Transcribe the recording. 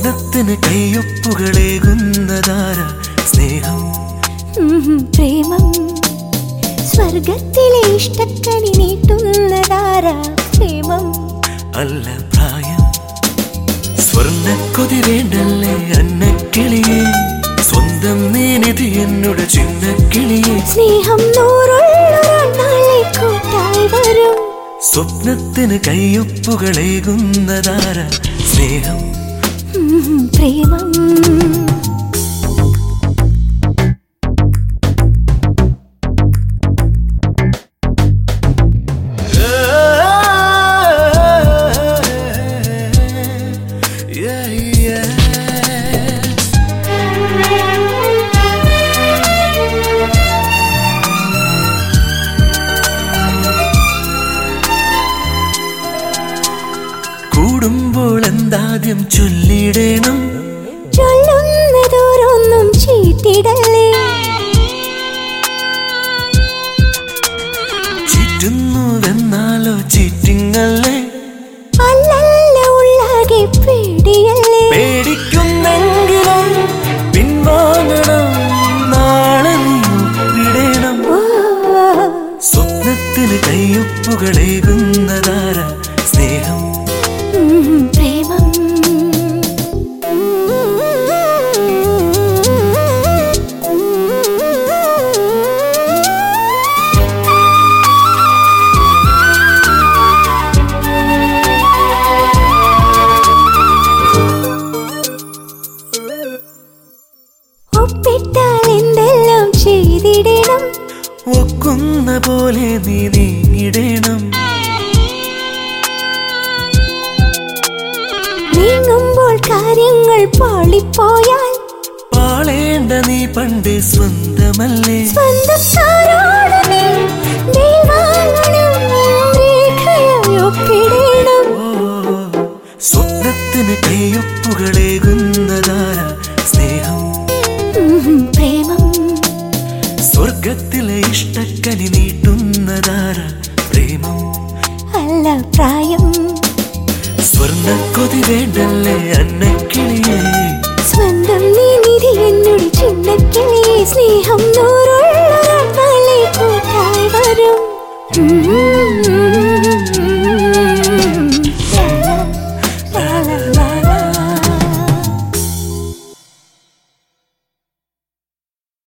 സ്വപ്നത്തിന് കയ്യൊപ്പുകളേകുന്നതാര സ്നേഹം പ്രേമം സ്വർഗത്തിലെ ഇഷ്ടക്കനി നീട്ടുന്നതാര പ്രേമം അല്ല പ്രായം സ്വർണ്ണക്കൊതി വേണ്ടല്ലേ അന്നക്കിളിയെ സ്വന്തം നീനിധി എന്നോട് ചിന്നക്കിളിയെ സ്നേഹം നൂറുള്ളൊരാളെ കൂട്ടായി വരും സ്വപ്നത്തിന് കയ്യൊപ്പുകളേകുന്നതാര സ്നേഹം പ്രേമം കൂടുമ്പോൾ എന്താദ്യം ചൊല്ലിടണം ചൊല്ലുന്നതോരൊന്നും ചീറ്റിടല്ലേ ചീറ്റുന്നുവെന്നാലോ ചീറ്റിങ്ങല്ലേ അല്ലല്ല ഉള്ളാകെ പേടിയല്ലേ പേടിക്കുന്നെങ്കിലും പിൻവാങ്ങണം നാളെ നീ ഒപ്പിടണം സ്വപ്നത്തിന് കയ്യൊപ്പുകളേകുന്നതാര സ്നേഹം പ്രേമം ഒപ്പിട്ടാൽ എന്തെല്ലാം ചെയ്തിടണം ഒക്കുന്ന പോലെ നീ നീങ്ങിടണം നീങ്ങുമ്പോൾ കാര്യങ്ങൾ പാളിപ്പോയാൽ പാളേണ്ട നീ പണ്ട് സ്വന്തമല്ലേ സ്വന്തക്കാരോട് നീ ദൈവാംഗനം രേഖയായി ഒപ്പിടണം സ്വപ്നത്തിന് കയ്യൊപ്പുകളേകുന്നതാര സ്നേഹം പ്രേമം സ്വർഗത്തിലെ ഇഷ്ടക്കനി നീട്ടുന്നതാര പ്രേമം അല്ല പ്രായം സ്വർണ്ണക്കൊതി വേണ്ടല്ലേ അന്നക്കിളിയെ സ്വന്തം നീനിധി എന്നോട് ചിന്നക്കിളിയെ സ്നേഹം നൂറുള്ളൊരാളെ കൂട്ടായി വരും